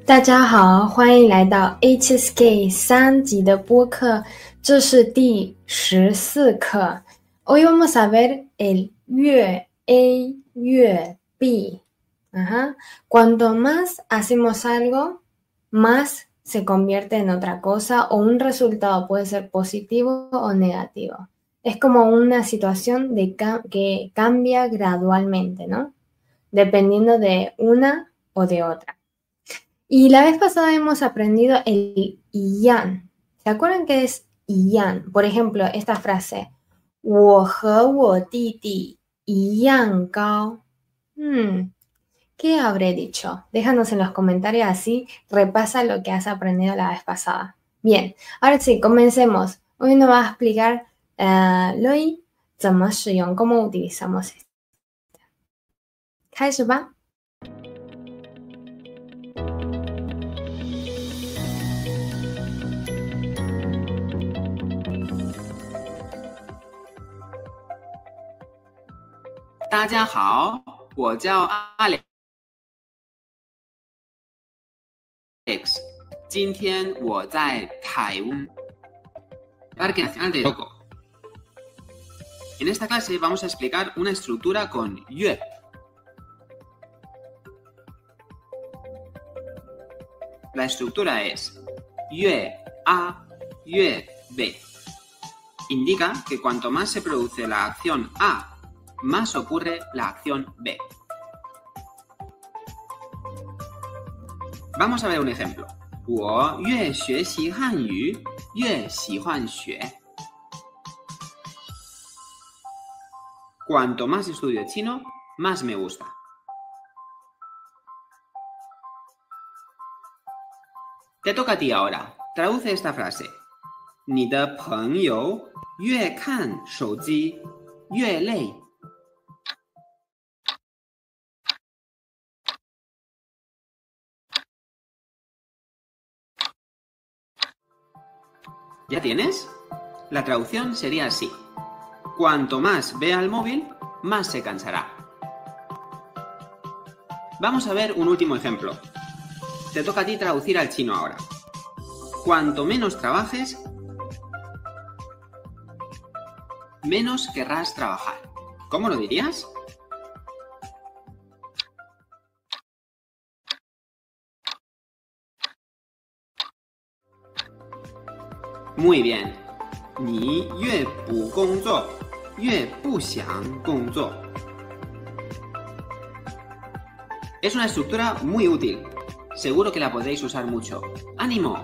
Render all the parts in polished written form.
大家好，欢迎来到 HSK 3级的播客，这是第14课。Hoy vamos a ver el 粤 A 粤 B. Cuanto más hacemos algo, más se convierte en otra cosa o un resultado puede ser positivo o negativo. Es como una situación que cambia gradualmente, ¿no? Dependiendo de una o de otra. Y la vez pasada hemos aprendido el yan. ¿Se acuerdan qué es yan? Por ejemplo, esta frase. 我和我弟弟一样高. ¿Qué habré dicho? Déjanos en los comentarios, así repasa lo que has aprendido la vez pasada. Bien, ahora sí, comencemos. Hoy nos va a explicar Loi 怎么使用, cómo utilizamos esto. 开始吧。 大家好，我叫 Alex。今天我在台湾 Parque Nacional de Taroko. En esta clase vamos a explicar una estructura con yue. La estructura es yue A, yue B. Indica que cuanto más se produce la acción A, más ocurre la acción B. Vamos a ver un ejemplo. 我越学习汉语，越喜欢学。 Cuanto más estudio chino, más me gusta. Te toca a ti ahora. Traduce esta frase. 你的朋友越看手机越累。 ¿Ya tienes? La traducción sería así. Cuanto más vea el móvil, más se cansará. Vamos a ver un último ejemplo. Te toca a ti traducir al chino ahora. Cuanto menos trabajes, menos querrás trabajar. ¿Cómo lo dirías? Muy bien. 你越不工作，越不想工作。 Es una estructura muy útil. Seguro que la podréis usar mucho. ¡Ánimo!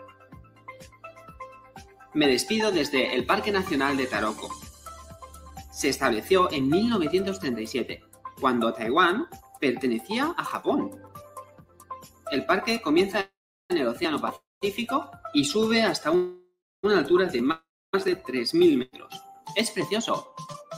Me despido desde el Parque Nacional de Taroko. Se estableció en 1937, cuando Taiwán pertenecía a Japón. El parque comienza en el Océano Pacífico y sube hasta una altura de más de 3.000 metros. ¡Es precioso!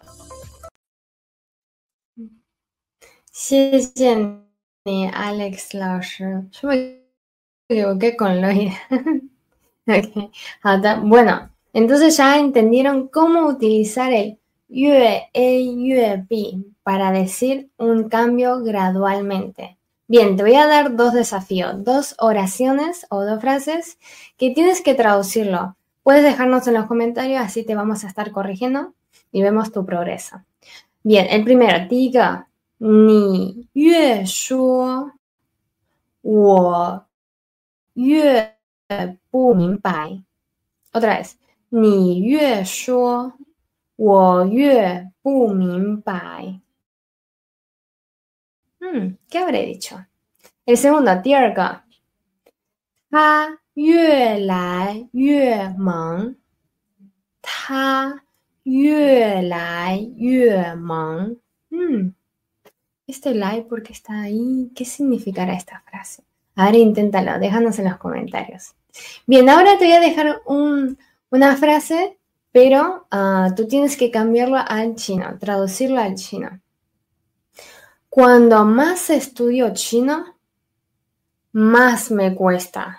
谢谢你 Alex 老师，是不是有个con Loi? Ok, 好的, bueno, entonces ya entendieron cómo utilizar el yue A, yue B para decir un cambio gradualmente. Bien, te voy a dar dos desafíos, dos oraciones o dos frases que tienes que traducirlo. Puedes dejarnos en los comentarios, así te vamos a estar corrigiendo y vemos tu progreso. Bien, el primero, 第一个你越说我越不明白。Otra vez, 你越说我越不明白。¿Qué habré dicho? El segundo, 第二个他越来越忙。他越来越忙。Este like porque está ahí, ¿qué significará esta frase? A ver, inténtalo, déjanos en los comentarios. Bien, ahora te voy a dejar una frase, pero tú tienes que cambiarla al chino, traducirla al chino. Cuando más estudio chino, más me cuesta.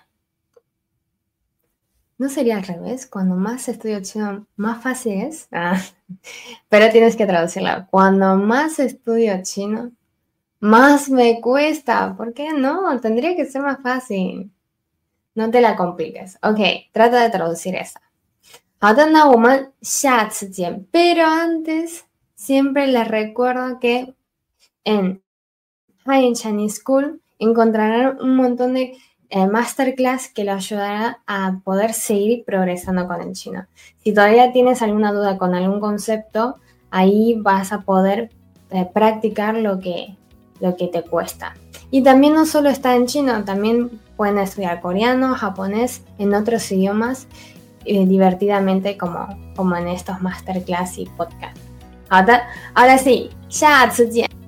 ¿No sería al revés? Cuando más estudio chino, más fácil es. Pero tienes que traducirla. Cuando más estudio chino, más me cuesta. ¿Por qué no? Tendría que ser más fácil. No te la compliques. Ok, trata de traducir esa. 好的，那我们下次见。Pero antes, siempre les recuerdo que en Hi Chinese School encontrarán un montón de masterclass que les ayudará a poder seguir progresando con el chino. Si todavía tienes alguna duda con algún concepto, ahí vas a poder practicar lo que te cuesta. Y también no solo está en chino, también pueden estudiar coreano, japonés, en otros idiomas, divertidamente como en estos masterclass y podcast. 好的，ahora sí，下次见。